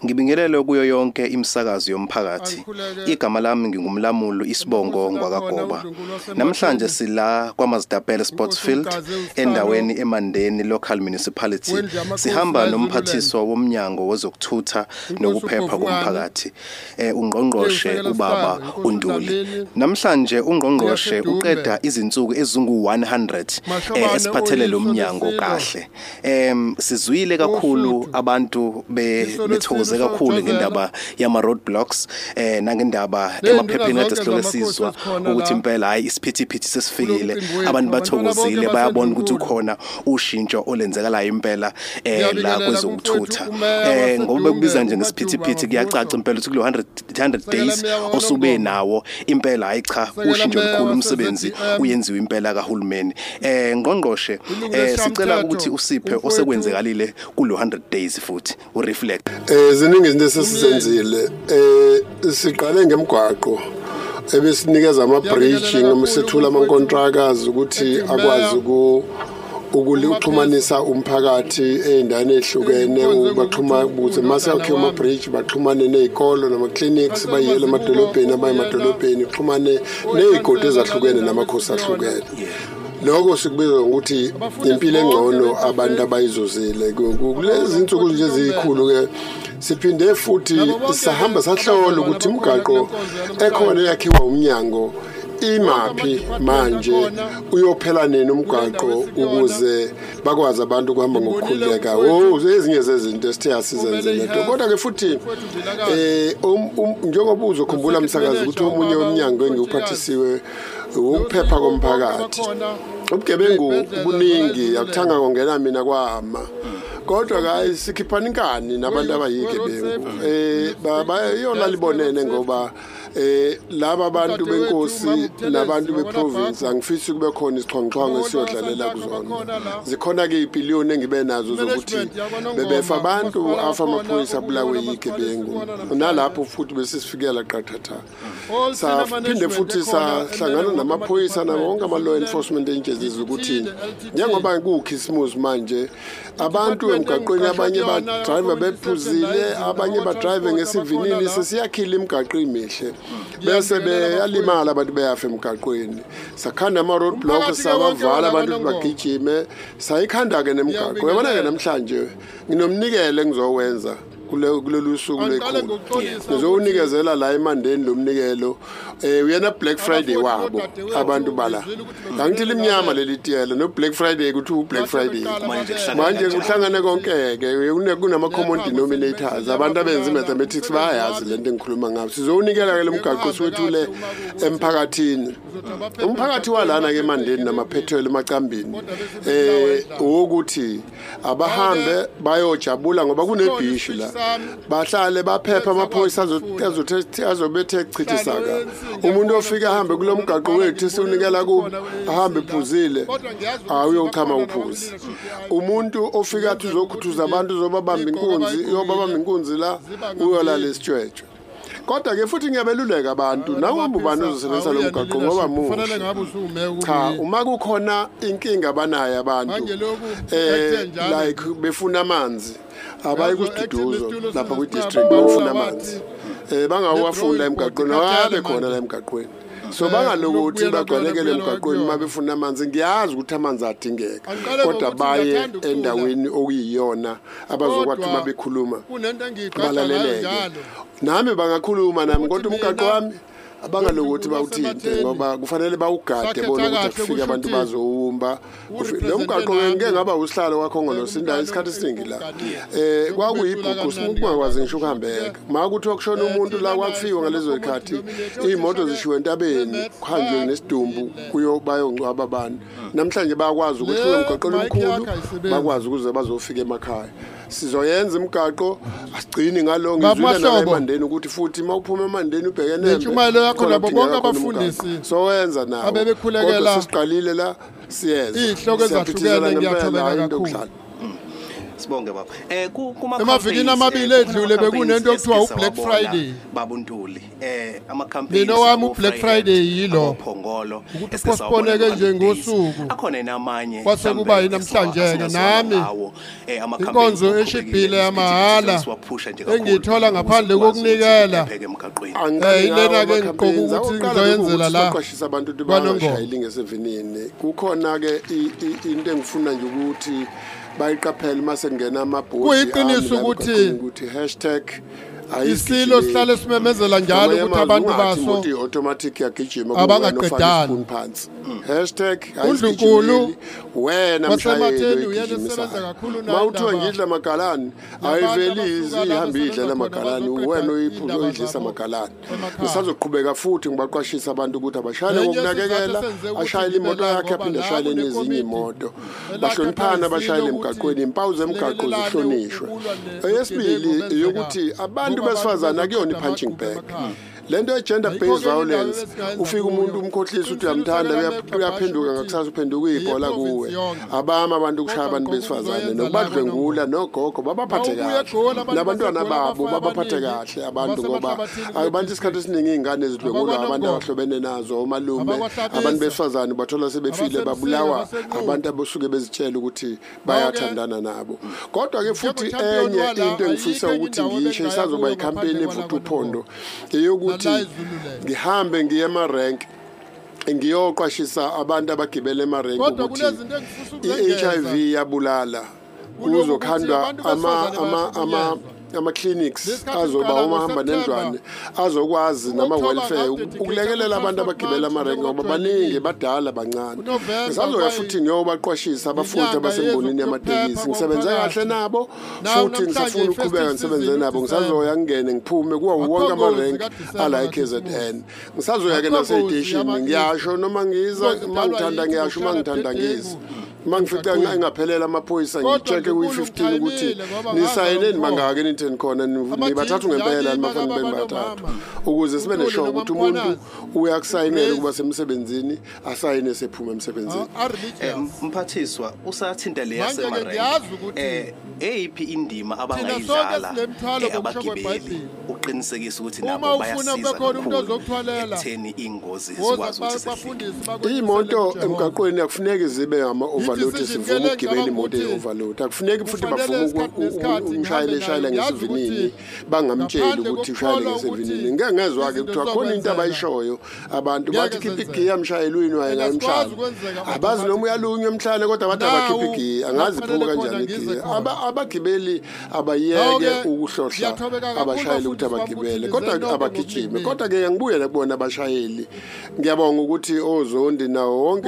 Ngibingelele kuyo yonke imisakazo yomphakathi. Igama lami ngingumlamulo Isibongo Ngwakagoba. Namhlanje sila kwaMazidapele Sportsfield endaweni eMandeni Local Municipality. Sihamba nomphathiswa womnyango wezokuthutha nokuphepha komphakathi. Ungqongqoshe ubaba uNtuli. Namhlanje ungqongqoshe uqeda izinsuku ezingu100 esiphathele lo mnyango kahle. Sizwile kakhulu abantu bethokoze kakhulu ngendaba yama roadblocks nangendaba emaphepheni ade sihlole sizwa ukuthi impela hayi isiphithiphithi sesifikile abantu bathokozile bayabona ukuthi ukhona ushintsho olenzekalayo impela la kwezokuthutha ngoba bekubiza nje ngesiphithiphithi kuyacaca impela ukuthi kulo 100 days osube nawo impela hayi cha ushintsho olukhulu umsebenzi uyenziwe impela kahulumeni ngqongqoshe sicela ukuthi usiphe osekwenzekalile kulo 100 days futhi ureflect ziningi izinto esizenzile siqale ngemgwaqo ebesinikeza ama-bridge ngokusethula ama-contractors ukuthi akwazi ukuxhumanisa umphakathi ey'ndaweni ehlukene baxhuma ukuze mase yakhiwa ama-bridge baxhumane ney'kolo nama-clinics bayiyele emadolobheni abaye emadolobheni kuxhumane ney'godi ezahlukene namakhosi ahlukene. Lokho sikubiza ukuthi impilo engcono abantu abayizozile kulezi insuku nje ezikhulu ke siphinde futhi sahamba sahlola ukuthi umgaqo ekhona yakhiwa umnyango imaphi manje uyophela nini umgaqo ukuze bakwazi abantu ukuhamba ngokukhululeka ezinye zezinto esithe asizenzele lento kodwa ke futhi njengoba uzokhumbula umsakazi ukuthi omunye womnyango engiwuphathisiwe ukuphepha komphakathi ubugebengu buningi akuthanga kongena mina kwama kodwa ke sikhiphana inkani nabantu abayigebengu bayona libonene ngoba laba abantu benkosi nabantu beprovince angifisi kube khona isichwanguchwangu esiyodlalela kuzona zikhona ke ibillion engibe nazo zokuthi bebefa abantu afa amaphoyisa abulawe yigebengu nalapho futhi besisifikela qathatha saphinde futhi sahlangana namaphoyisa nawonke ama-law enforcement agencies ukuthi njengoba kukhisimusi manje abantu emgaqweni abanye badriver bephuzile abanye badrive ngesivinini sesiyakhila imigaqo imihle bese beyalimala abantu beyafa emgaqweni sakhanda ama-roadblock sabavala abantu bagijime sayikhanda ke nemigaqo yabona ke namhlanje nginomnikelo engizowenza kulolu suku lekhulu ngizowunikezela la eMandeni lo mnikelo uyena Black Friday wabo abantu bala angithi limnyama leli tiyela no Black Friday ukuthi uBlack Friday manje kuhlangane konke ke kunama common denominators abantu abenza mathematics bayazi lento engikhuluma ngabo sizowunikela ke lomgaqo swethule emphakathini umphakathi walana ke eMandeni namaphethelo emacambini ukuthi abahambe bayojabula ngoba kunebhishi la bahlale baphepha amaphoyisa azobethe chithisaka umuntu ofika ahambe kulomgaqo wethu siunikela kubo ahambe ephuzile uyochama uphuzi umuntu ofika athi uzokhuthuza abantu uzobabamba inkunzi la uyolala esitshwetshwe kodwa ke futhi ngiyabeluleka abantu nawuhamba ubani uzosebenzisa lo mgaqo ngoba muhle cha uma kukhona inkinga abanayo abantu like befuna amanzi abayi kusiduduzo lapha kwi-district bafuna amanzi bangawafunda emgaqweni awabe khona la emgaqweni so bangalokuthi bagcwalekele emgaqweni uma befuna amanzi ngiyazi ukuthi amanzi adingeka kodwa baye endaweni okuyiyona abazokwathi uma bekhuluma balaleleke nami bangakhuluma nami kodwa umgaqo wami abangalokuthi bawuthinte ngoba kufanele bawugade bona ukuthi kufike abantu bazowumba lo mgaqo ngeke ngaba usihlalo kwakhongolo sinda isikhathi esiningi la kwakuyibhuku singakwazi ngisho ukuhambeka makuthi okushona umuntu la kwakufiwa ngalezo zikhathi imoto zishiwe entabeni kuhanjwe nesidumbu bayongcwaba abantu namhlanje bayakwazi ukuthi lo mgaqo omkhulu bakwazi ukuze bazofika emakhaya sizoyenza imigaqo asigcini ngalo ngizwile naMandeni ukuthi futhi mawuphuma eMandeni ubhekene yakho labo bonke abafundisi so wenza nawo abebekhulekela sisiqalile la siyenza ihloko ezahlukene ngiyatholela kakhulu Sibonge baba. Kuma emavikini amabili edlule bekunento okuthiwa uBlack Friday. Babuntuli. Ama campaigns. Mina wami uBlack Friday yilo. Phongolo. Esiposponeke nje ngosuku. Akhona namanye. Kwase kuba yinamhlanje ke nami. Inkonzo eshibhile yamahala. Engithola ngaphandle kokunikela. Ilena ke ngqoka ukuthi ngizoyenzela la. Qwashisa abantu ukuthi bangashayeli ngesivinini. Kukhona ke into engifuna nje ukuthi bayiqaphele mase ngena amabhodi kuyiqiniso ukuthi isilo sihlale simemezela njalo ukuthi abantu baso automatic yagijima abangaqedani phansi uNdlunkulu wena mshayeli uyesebenza kakhulu nawe mawuthiwa ngidla magalani ayivelizi ihamba idlela magalani wena uyidlisa magalani ngisazoqhubeka futhi ngibaqwashisa abantu ukuthi abashayele ngokunakekela ashayele imoto yakhe aphinde ashayele nezinye imoto bahloniphana abashayele emgaqweni impawu zemgaqo zihlonishwe eyesibili yokuthi abantu besifazana akuyona i-punching bag lento ye-gender based violence ufika umuntu umkhohlisa ukuthi uyamthanda uyaphenduka ngakusasa uphenduka ibhola kuwe abama abantu ukushaya abantu besifazane nokubadlwengula nogogo babaphathe kahle nabantwana babo babaphathe kahle abantu ngoba abantu isikhathi esiningi iy'ngane zidlwengulwa abantu abahlobene nazo omalume abantu besifazane bathola sebefile babulawa abantu abasuke bezitshela ukuthi bayathandana nabo kodwa-ke futhi enye into engifisa ukuthi ngisho isazoba ikhampeyini evutha uphondo eyokuthi ngihambe ngiye emarenk ngiyoqwashisa abantu abagibela emarenk ukuthi i-HIV yabulala kuzokhandwa ama-clinics azoba umahamba nendlwane azokwazi nama-welfare ukulekelela abantu abagibela amarenke ngoba baningi badala bancane ngisazoya futhi ngiyobaqwashisa abafuthi abasembonini yamatekisi ngisebenze kahle nabo futhi ngisafuna ukuqhubeka ngisebenze nabo ngisazoya ngingene ngiphume kuwo wonke amarenke ala KZN ngisazoya-ke nasey'teshini ngiyasho noma ngiza mangithanda ngiyasho mangithanda ngiza mangifica engaphelela amaphoyisa ngi-check kuyi-15 ukuthi nisayineni mangake nintheni khona nibathathu ngempela nimafani bembathathu ukuze sibe neshow ukuthi umuntu uyakusayinela ukuba semsebenzini asayine sephuma emsebenzini mphathiswa usathinta le yasemarenge eyiphi indima abangayidlala abagibeli uqinisekisa ukuthi nabo bayasiza ekutheni ingozi zikwazi ukuthi imoto emgaqweni akufuneki zibe overload sivuma ukugibela imoto e-overload akufuneki futhi bavuma umshayeli eshayela ngesivinini bangamtsheli ukuthi ushayele ngesivinini ngeke ngezwa-ke kuthiwa khona into abayishoyo abantu bathi khipha igiya mshayeli wini wayengamhlala abazi noma uyalunywa emhlane kodwa bathi abakhipha igiya angazi iphuma kanjani igiya abagibeli abayeke ukuhlohla abashayeli ukuthi abagibele kodwa abagijime kodwa-ke ngiyangibuyela kubona abashayeli ngiyabonga ukuthi ozondi nawo wonke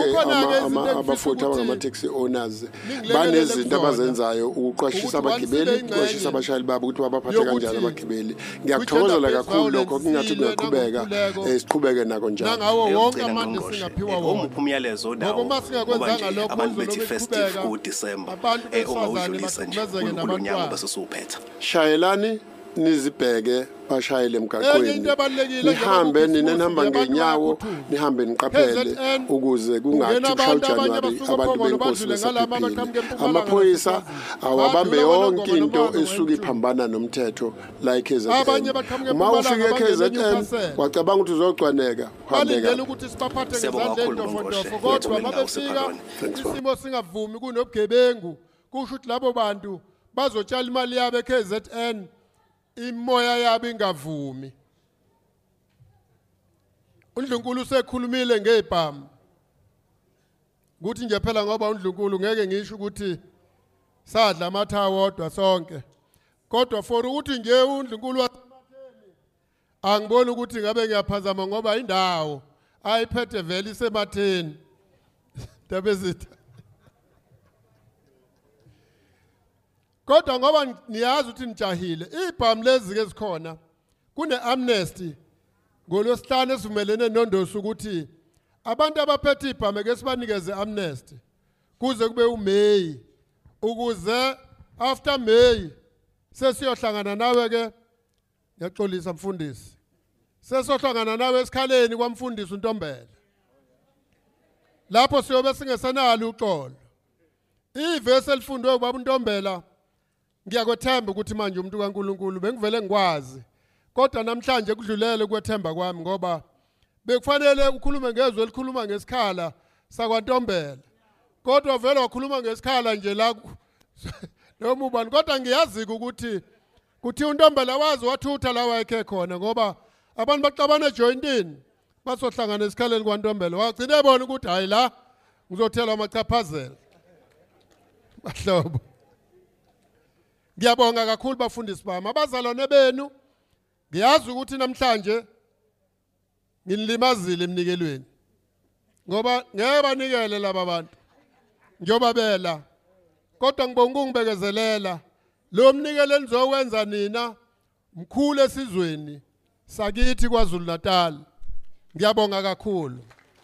abafuthi abangama-taxi owners banezinto abazenzayo ukuqwashisa abagibeli ukuqwashisa abashayeli babo ukuthi babaphathe kanjani abagibeli ngiyakuthokozela kakhulu lokho kungathi kuyaqhubeka siqhubeke nako njalo nangawo wonke amande singaphiwa wona omuphi umyalezo onawo ngoba singakwenzanga lokho abantu bethi festive ku-December ongawudlulisa nje kulo nyaka basesuphetha shayelani nizibheke bashayele emgaqweni nihambe ninihamba ngenyawo nihambe niqaphele ukuze kungathi kushaya uJanuwari abantu benkosi besaphephile amaphoyisa awabambe yonke into esuka iphambana nomthetho la eKZN uma ufika eKZN wacabanga ukuthi uzocwaneka balindele ukuthi sibaphathe ngezandla endofondofo kodwa mabefika isimo singavumi kunobugebengu kusho ukuthi labo bantu bazotshala imali yabo eKZN imoya yabo ingavumi uNdlunkulu usekhulumile ngebhamu ukuthi nje phela ngoba uNdlunkulu ngeke ngisho ukuthi sadla amatha wodwa sonke kodwa for ukuthi nje uNdlunkulu wasematheni angiboni ukuthi ngabe ngiyaphazama ngoba indawo ayiphethe vele isematheni tabezitha kodwa ngoba niyazi ukuthi nijahile ibhamu lezi ke zikhona kune amnesty ngolwesihlanu esivumelene noNdosi ukuthi abantu abaphethe ibhamu ke sibanikeze amnesty kuze kube uMay ukuze after May sesiyohlangana nawe ke ngiyaxolisa mfundisi sesiyohlangana nawe esikhaleni kwamfundisi uNtombela lapho siyobe singesenalo uxolo ivesi elifundwe ubaba uNtombela Ngiyakwethemba ukuthi manje umuntu kaNkuluNkulu bengivele ngikwazi. Kodwa namhlanje kudlulele kwethemba kwami ngoba bekufanele ukhulume ngezwe elikhuluma ngesikhala sakwaNtombela. Kodwa vele wakhuluma ngesikhala nje la noma ubani kodwa ngiyazi ukuthi uNtombela wazi wathutha la wayekhe khona ngoba abantu baxabana ejointini basohlangana esikhaleni kwaNtombela wagcina ebona ukuthi hayi la ngizothela amachaphazela. Bahlobo. Ngiyabonga kakhulu bafundisi bami abazalwane benu. Ngiyazi ukuthi namhlanje nginilimazile emnikelweni. Ngoba ngeke banikele laba bantu. Njobabela. Kodwa ngibonga ungibekezelela. Lo mnikelo enizokwenza nina mkhulu esizweni sakithi kwaZulu Natal. Ngiyabonga kakhulu.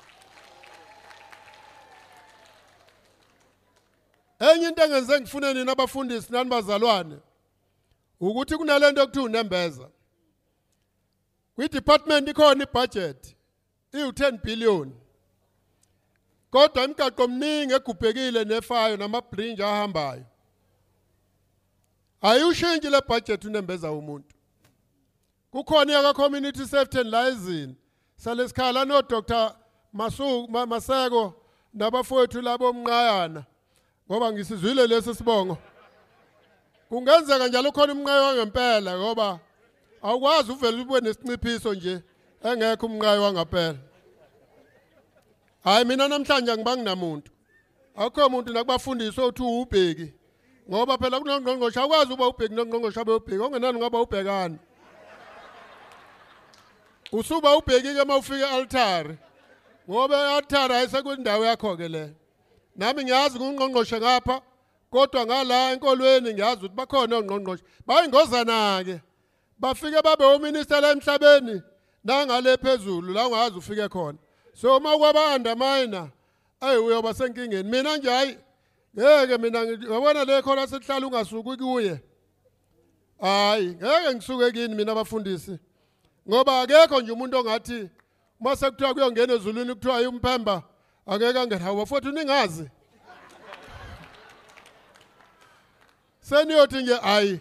Enye into engenze ngifune nina abafundisi nani bazalwane ukuthi kunalento ekuthiwa uNembeza. Kwi-department ikhona i-budget i-10 billion. Kodwa imigaqo eminingi egubhekile nefayo namabridge ahambayo. Ayushintshe le budget uNembeza umuntu. Kukhona yaka community safety and liaison salesikhala no Dr. Maseko nabafowethu labo Mnqayana ngoba ngisizwile lesi sibongo. Kungenzeka njalo khona umnqayi wangempela ngoba awukwazi uvele ube nesinciphiso nje engekho umnqayi wangempela. Hayi mina namhlanje ngibangi namuntu. Akukho umuntu nakubafundiswa uthi ubheki. Ngoba phela kunongqongqoshe akwazi uba ubheki nongqongqoshe abe ubheki ongenani ngaba ubhekani. Usuba ubheki ke mawufika e-altar. Ngoba e-altar ayisekwindawo yakho ke le. Nami ngiyazi ngungqongqoshe ngapha kodwa ngala enkolweni ngiyazi ukuthi bakhona ongqongqoshe. Bayingozana ke. Bafike babe uminister la emhlabeni nangale phezulu la ungazi ufike khona. So uma kwabanda mina uyoba senkingeni mina nje hayi ngeke mina ngibona le khona sesihlala ungasuki kuye hayi ngeke ngisuke kini mina abafundisi ngoba akekho nje umuntu ongathi mase kuthiwa kuyongena ezulwini kuthiwa uMphemba angeke angena hawo futhi uningazi seniyothi nje hayi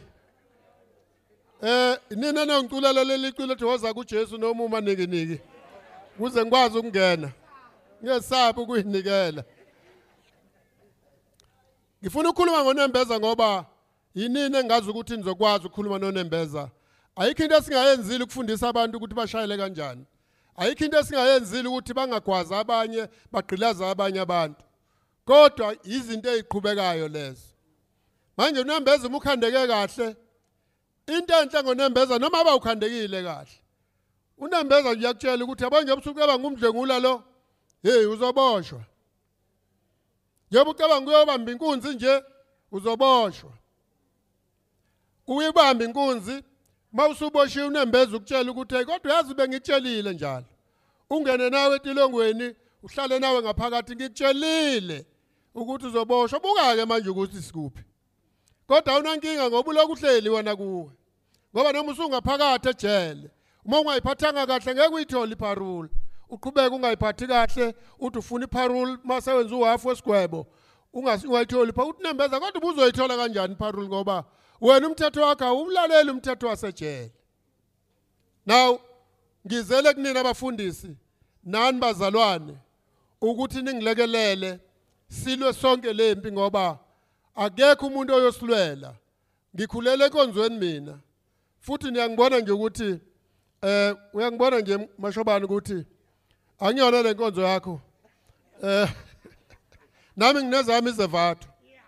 nina nangiculela leli culo thoza kuJesu noma uma niki kuze ngikwazi ukungena ngesabi ukuyinikela. Ngifuna ukukhuluma ngoNembeza ngoba yinini engazi ukuthi nizokwazi ukukhuluma noNembeza. Ayikho into esingayenzile ukufundisa abantu ukuthi bashayele kanjani. Ayikho into esingayenzile ukuthi bangagwaza abanye bagqilaza abanye abantu. Kodwa izinto eziqhubekayo lezo. Manje uNembeza umkhandeke kahle. Into enhle ngoNembeza noma abawukhandekile kahle. uNembeza uyakutshela ukuthi abanje ubusuku eba ngumdlengula lo hey uzoboshwa. Njengoba ucabanga uyobamba inkunzi nje uzoboshwa. Uyibamba inkunzi mawusuboshiwe uNembeza ukutshela ukuthi hey kodwa yazi bengitshelile njalo. Ungene nawe etilongweni uhlale nawe ngaphakathi ngikutshelile ukuthi uzoboshwa. Buka ke manje ukuthi sikuphi. Kodwa awunankinga ngoba uloku uhleli wena kuwe. Ngoba noma usungaphakathi ejele uma ungayiphathanga kahle ngeke uyithole iparole. Uqhubeka ungayiphathi kahle uthi ufuna iparole mase wenza uhafu wesigwebo ungayitholi pha uthi Nembeza kodwa ubuzoyithola kanjani iparole ngoba wena umthetho wakho awulalela umthetho wasejele. Now ngizele kunina abafundisi nani bazalwane ukuthi ningilekelele silwe sonke lempi ngoba akekho umuntu oyosilwela. Ngikhulele enkonzweni mina futhi niyangibona nje ukuthi uyangibona nje mashobani ukuthi angiyona le nkonzo yakho nami nginezami izevatho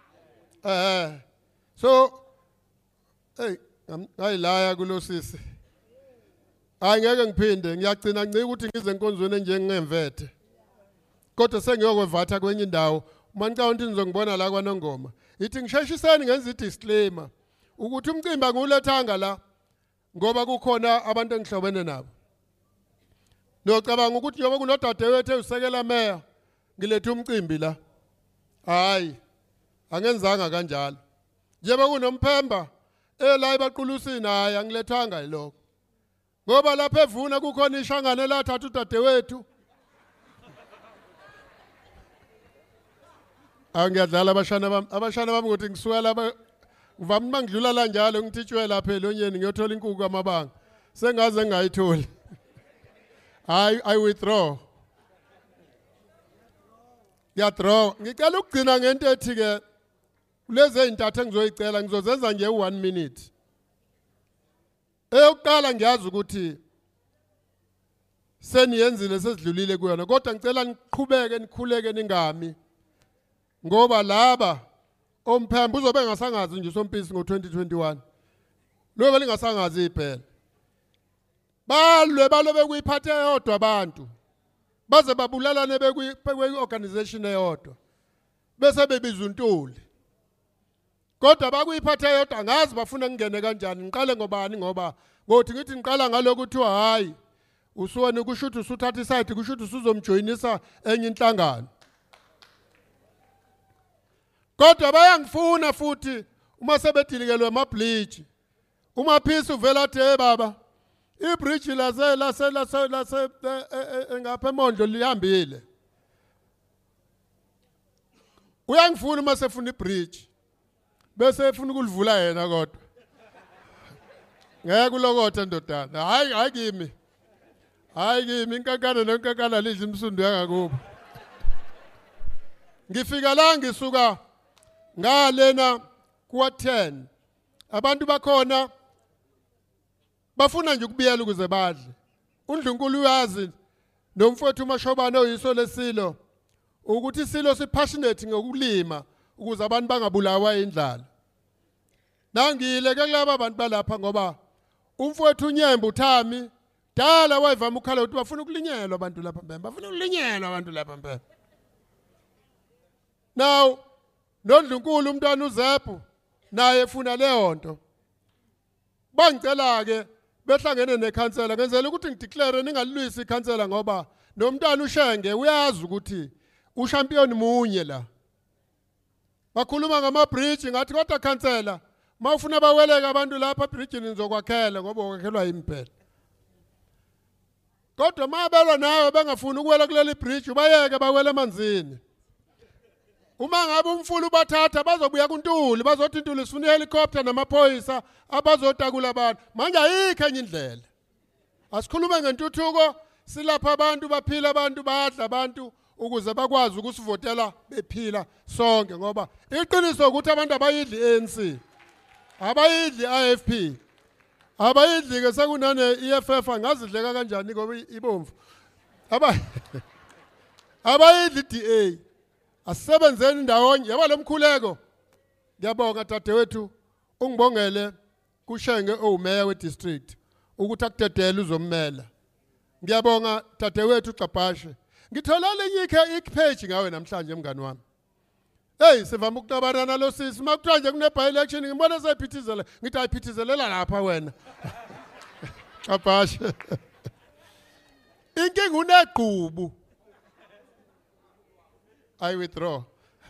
so hey ayilaya kulosisi ngeke ngiphinde ngiyagcina ngicika ukuthi ngize enkonzweni enjengemvethe kodwa sengiyokwevatha kwenye indawo uma ngicabanga nizongibona la kwaNongoma ithi ngisheshiseni ngenza i-disclaimer ukuthi umcimbi ngulethanga la ngoba kukhona abantu engihlobene nabo. Nocabanga ukuthi njengoba kunodadewethu usekela meya ngilethe umcimbi la. Hayi. Angenzanga kanjalo. Njengoba kunomphemba la ebaqulusini hayi angilethanga yiloko. Ngoba lapha evuna kukhona ishangane lathatha udadewethu. Angiyadlala abashana bami ukuthi ngisuka lapha ngivama mangidlula la njalo ngithitshwe lapha elonyeni ngiyothola inkukhu amabanga sengaze ngayitholi I withdraw yadraw ngicela ukugcina ngento ethi ke lezi ezintathu engizoyicela ngizozenza nje 1 minute eyokuqala ngiyazi ukuthi seniyenzile sesidlulile kuyona kodwa ngicela niqhubeke nikhuleke ningami ngoba laba omphembu uzobe ngasangazi nje sompisi ngo2021 lo belingasangazi iphela balwe bekuyiphathe yodwa abantu baze babulalane bekwi-organization eyodwa bese bebiza untuli kodwa bakuyiphathe yodwa ngazi bafuna ngene kanjani ngiqale ngobani ngoba ngothi ngithi ngiqala ngaloko kuthiwa hayi usuwena kusho ukuthi usuthatha iside kusho ukuthi usuzomjoyinisa enye inhlangano kodwa bayangifuna futhi uma sebedilikelwe amabridge uma phisa uvela the baba ibridge lase ngapha eMondlo lihambile uyangifuna uma sefuna ibridge bese efuna ukulivula yena kodwa ngeke ulokothe ndodana hayi kimi inkankana nenkankana lidla imsundu yangakubo ngifika la ngisuka ngalena kuwa 10 abantu bakhona bafuna nje ukubiyela ukuze badle uNdlunkulu uyazi nomfowethu uMashobane oyiso lesilo ukuthi isilo sipassionate ngokulima ukuze abantu bangabulawa indlala nangile ke kulabo abantu balapha ngoba umfowethu uNyemba uThami dala wayivama ukhala ukuthi bafuna ukulinyelwa abantu lapha mbembe bafuna ukulinyelwa abantu lapha mbembe now noNdlunkulu umntwana uZephu naye efuna leyo nto bangicela ke behlangene nekhansela ngenzela ukuthi ngideclare ningalilwisi ikhansela ngoba nomntwana uShenge uyazi ukuthi ushampion munye la bakhuluma ngama-bridge ngathi kodwa khansela mawufuna baweleke abantu lapha ebridgeini ngizokwakhela ngoba ukwakhelwa impela kodwa mabelwa nawe bengafuni ukuwela kuleli bridge bayeke bawele emanzini uma ngabe umfulu bathatha bazobuya kuNtuli bazothi iNtuli sifuna ihelicopter namaphoyisa abazotakula abantu manje ayikho enye indlela asikhulume ngentuthuko silapha abantu baphila abantu badla abantu ukuze bakwazi ukusivotela bephila sonke ngoba iqiniso ukuthi abantu abayidli ANC abayidli IFP abayidli ke sekunane EFF angazidleka kanjani ngoba ibomvu abayidli DA asebenzeni ndawonye yaba lomkhuleko ngiyabonga dadewethu ungibongele kuShenge owumeya wedistrict ukuthi akudedele uzommela ngiyabonga dadewethu Xabhashe ngithola lenye page ngawe namhlanje mngani wami hey sivama ukuqabarana lo sisi makuthiwa nje kune by election ngibona sephithizela ngithi ayiphithizelela lapha wena Xabhashe inkinga uneqhubu I withdraw.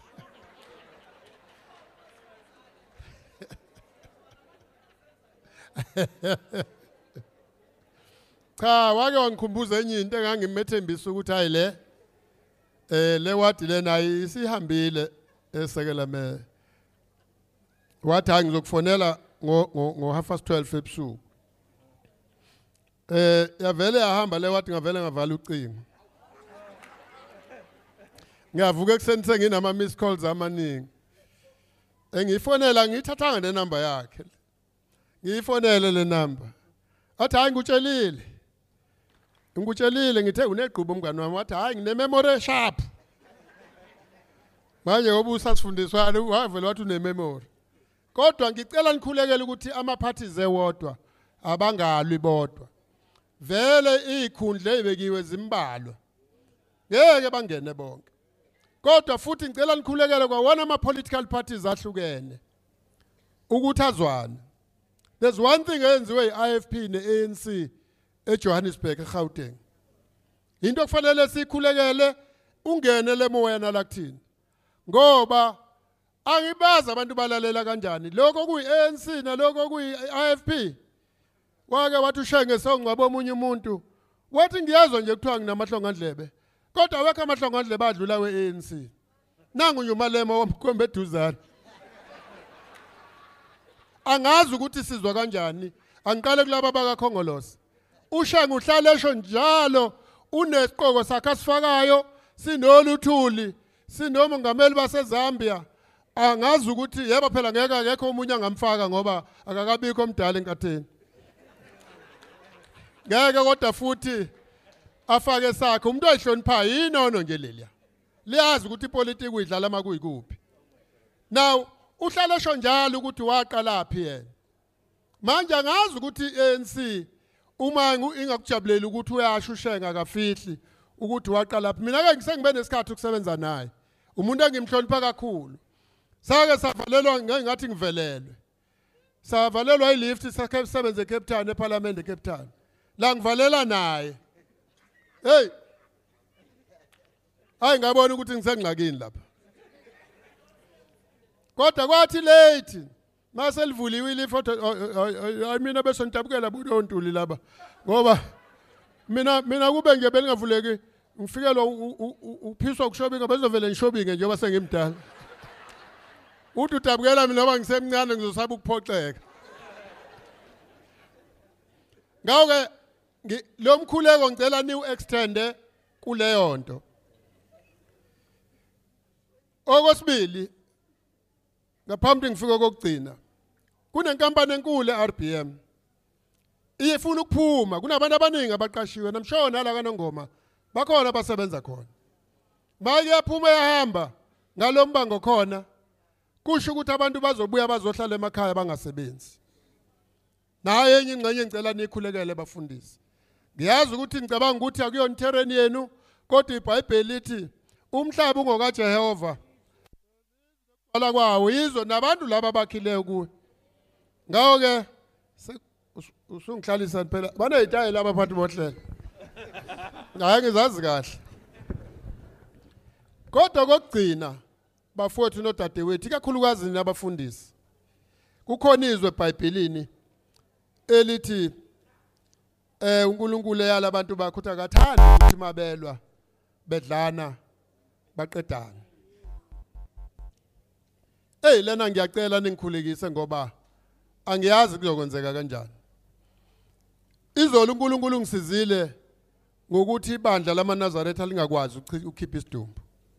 Cha wake wangikhumbuza enye into engangimethembisa ukuthi hayi le wadi lena isihambile esekela me wathi angizokufonela ngo 12:30 ebusuku yavele yahamba le wadi ngavele ngavala ucingo ngiyavuka ekuseni senginama miss calls amaningi engiyifonela ngithathanga le number yakhe ngiyifonele le number athi hayi ngikutshelile ngithe uneqhubu mngani wami wathi hayi ngine memory sharp manje ngoba usasifundiswana wavela wathi une memory kodwa ngicela nikhulekele ukuthi ama parties ewodwa abangalwi bodwa vele izikhundla ezibekiwe zimbalwa ngeke bangene bonke kodwa futhi ngicela nikhulekele kwawana ama political parties ahlukene ukuthi azwane there's one thing eyenziwe iIFP neANC eJohannesburg eGauteng into kufanele sikhulekele ungene lemoyana la kuthini ngoba angibazi abantu balalela kanjani lokho kuyiANC naloko kuyiIFP wake wathi uShenge songcwaba omunye umuntu wathi ngiyezwa nje kuthiwa nginamahlongandlebe kodwa awekho amahlongandlebe adlula weANC nangu nje umalemo womkhombe eduzana angazi ukuthi sizwa kanjani angiqale kulaba bakaKhongolose uShengu uhlala esho njalo unesiqoko sakhe asifakayo sinoluthuli sinomongameli baseZambia angazi ukuthi yebo phela ngeke akekho umunye angamfaka ngoba akakabikho omdala enkatheni ngeke kodwa futhi afake sakhe umuntu oyihlonipha yinono nje leliya liyazi ukuthi ipolitiki uyidlala makuyikuphi now uhlala esho njalo ukuthi waqala phi yena manje angazi ukuthi ANC uma ingakujabulela ukuthi uyasho uShenga kafihli ukuthi waqala phi mina ke ngisengibe nesikhathi ukusebenza naye umuntu engimhlonipha kakhulu sake savalelwa ngathi ngivelelwe savalelwa ilift sakhe sebenze eCape Town eParliament eCape Town la ngivalela naye hey hayi ngabona ukuthi ngisengxakini lapha kodwa kwathi late mase livuliwe ilifoto mina bese ngitabukela bulontuli laba ngoba mina kube nje belingavuleki ngifikelwa uphiswa ukushobinga bezovela ngishobinge njengoba sengimdala uthi utabukela mina ngoba ngisemncane ngizosaba ukuphoxeka ngawo ke lo mkhuleko ngicela ni extend kuleyo nto okwesibili ngaphambi ngifika kokugcina kunenkampani enkulu eRBM ifuna ukuphuma kunabantu abaningi abaqashiwe namshona la kaNongoma bakhona abasebenza khona manje yaphuma yahamba ngalombango khona kusho ukuthi abantu bazobuya bazohlala emakhaya bangasebenzi naye enye ingxenye ngicela nikhulekele bafundisi ngiyazi ukuthi ngicabanga ukuthi akuyona terrain yenu kodwa iBhayibheli lithi umhlaba ungokaJehova ala kwawo yizo nabantu laba bakhileyo kuwe ngawo ke usungihlalisa phela banezitayela abaphathi bohlelo hayi ngizazi kahle kodwa kokugcina bafowethu nodadewethu ikakhulukazi nabafundisi kukhona izwe eBhayibhelini elithi uNkulunkulu eyala abantu bakhe uthi akathandi ukuthi mabelwa bedlana baqedana lena ngiyacela ningikhulekise ngoba angiyazi kuzokwenzeka kanjani izolo uNkulunkulu ngisizile ngokuthi ibandla lamaNazaretha lingakwazi ukukhipha isidumbu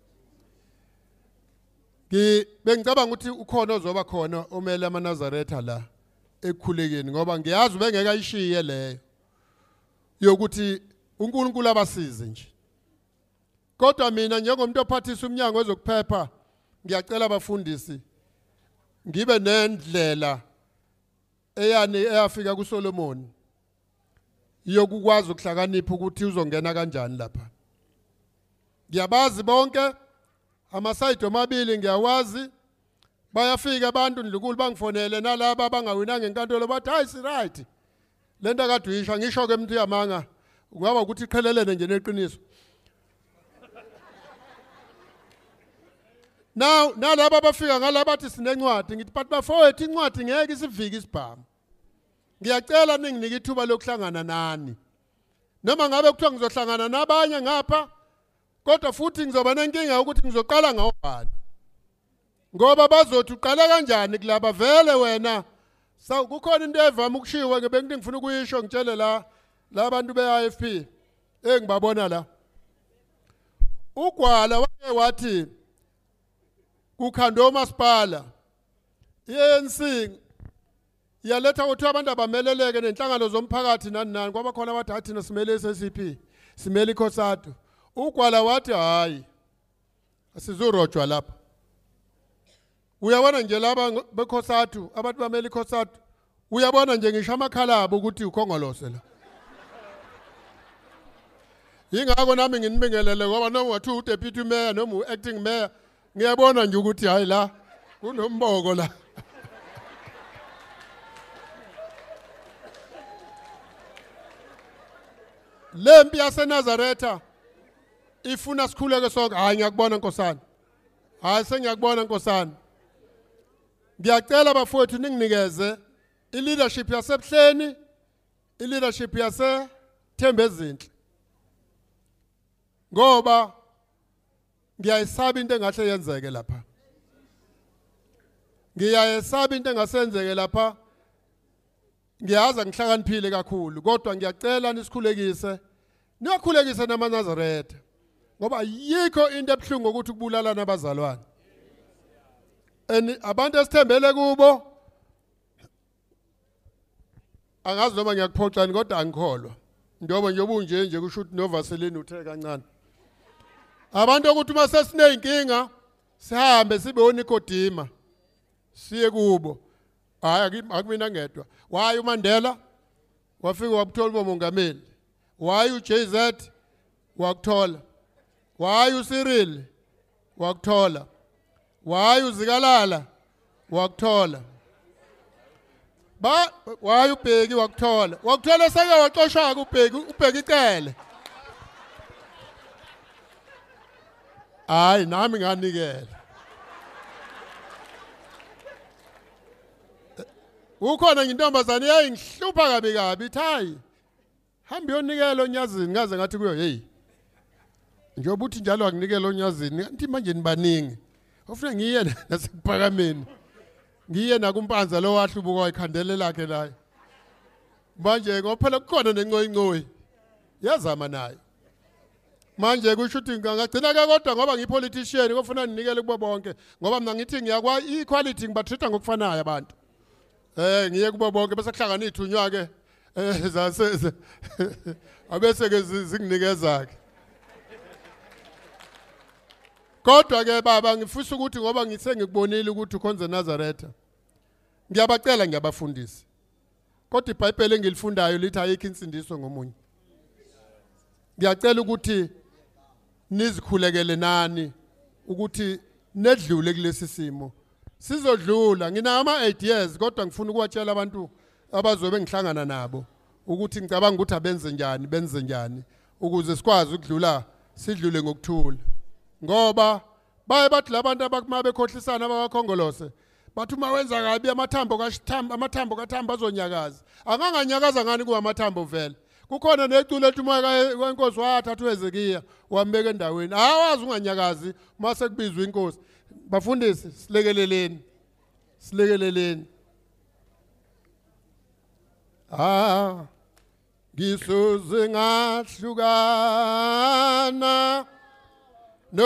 bengicabanga ukuthi ukhona ozoba khona omele amaNazaretha la ekukhulekeni ngoba ngiyazi bengeke ayishiye leyo yokuthi uNkulunkulu abasize nje kodwa mina njengomuntu ophathisa umnyango wezokuphepha ngiyacela abafundisi ngibe nendlela eyafika kuSolomon yokukwazi ukuhlakanipha ukuthi uzongena kanjani lapha ngiyabazi bonke amasayidi omabili ngiyawazi bayafika abantu ndlunkulu bangifonele nalabo abangawinanga enkantolo bathi hayi si right lento akade uyisho ngisho ke umuntu yamanga ungaba ukuthi iqhelelene nje neqiniso now nalabo abafika ngalabo bathi sinencwadi ngithi bathi bafowethu incwadi ngeke isivike isibhamu ngiyacela ninginike ithuba lokuhlangana nani noma ngabe kuthiwa ngizohlangana nabanye ngapha kodwa futhi ngizoba nenkinga ukuthi ngizoqala ngawobani ngoba bazothi uqala kanjani kulaba vele wena kukhona into evama ukushiwa ngebengikuthi ngifuna ukuyisho ngitshele la abantu beIFP engibabona la uGwala wake wathi kukhandwa umasipala iANC yaletha ukuthi abantu abameleleke nenhlangano zomphakathi nani ngoba khona abathi athina simele SSP simele iKhosato uGwala wathi hayi asizurojwa lapha uyabona nje laba beKhosato abantu bamele iKhosato uyabona nje ngisho amakhala abo ukuthi uKhongolose la yingakho nami nginibingelele ngoba noma wathi uDeputy Mayor noma uActing Mayor ngiyabona nje ukuthi hayi la kunomboko la lempi yaseNazaretha ifuna sikhuleke sonke hayi ngiyakubona Nkosana hayi sengiyakubona Nkosana ngiyacela abafowethu ninginikeze ileadership yasebuhleni ileadership yaseThembezinhle ngoba ngiyayisaba into engahle yenzeke lapha ngiyayesaba into engasenzeke lapha ngiyaza ngihlakaniphile kakhulu kodwa ngiyacela nisikhulekise niyakhulekise namaNazaretha ngoba yikho into ebhlungu ukuthi kubulala nabazalwane abantu esithembele kubo angazi noma ngiyakuphoxani kodwa angikholwa njengoba nje ubunje kusho ukuthi novaseline uthe kancane abantu ukuthi uma sesineyinkinga sihambe sibe uNikodima siye kubo hayi akumina ngedwa waye uMandela wafika wabuthola umongameli waye uJZ wakuthola waye uCyril wakuthola waye uZikalala wakuthola waye uBheki wakuthola sake waxoshaka uBheki icele hayi nami nganikela ukhona intombazane yayingihlupha kabi ithi hamba yonikela onyazini ngaze ngathi kuyo hey njengoba uthi njalo akunikela onyazini kanti manje nibaningi ufuna ngiye nasephakameni ngiye nakumpanza lo wahlubuka ikhandele lakhe naye manje ngophela kukhona nencoyi yazama naye manje kusho ukuthi ngagcina ke kodwa ngoba ngipolitician kufuna ninikele kubo bonke ngoba mina ngithi ngiyakwa equality ngibatreata ngokufanayo abantu ngiye kubo bonke bese kuhlangana ithunywa ke zaseze abese ke zinginikeza ke kodwa ke baba ngifisa ukuthi ngoba ngithe ngikubonile ukuthi ukhonze Nazaretha ngiyabacela ngiyabafundisa kodwa iBhayibheli engilifundayo lithi ayikho insindiso ngomunye ngiyacela ukuthi nizikhulekele nani ukuthi nedlule kulesi simo sizodlula nginama 8 years kodwa ngifuna ukuwatshela abantu abazobe ngihlangana nabo ukuthi ngicabanga ukuthi benze njani ukuze sikwazi ukudlula sidlule ngokuthula ngoba baye bathi labantu abakumabe bekhohlisana abakhongolose bathi uma wenza kabi amathambo kaThamba azonyakaza anganganyakaza ngani kuwamathambo vele kukhona neculo ethi umoya kaNkosi wathatha uHezekiya wambeka endaweni awazi unganyakazi mase kubizwa inkosi bafundisi silekeleleni ngisuze ngahlukana no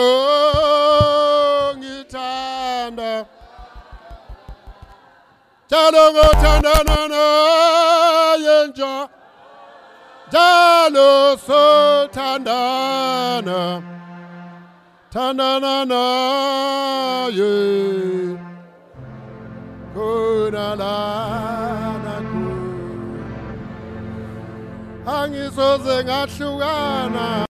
ngithanda jalo ngothandana naye nja jalo sothandana thandana naye khona lana angisoze ngahlukana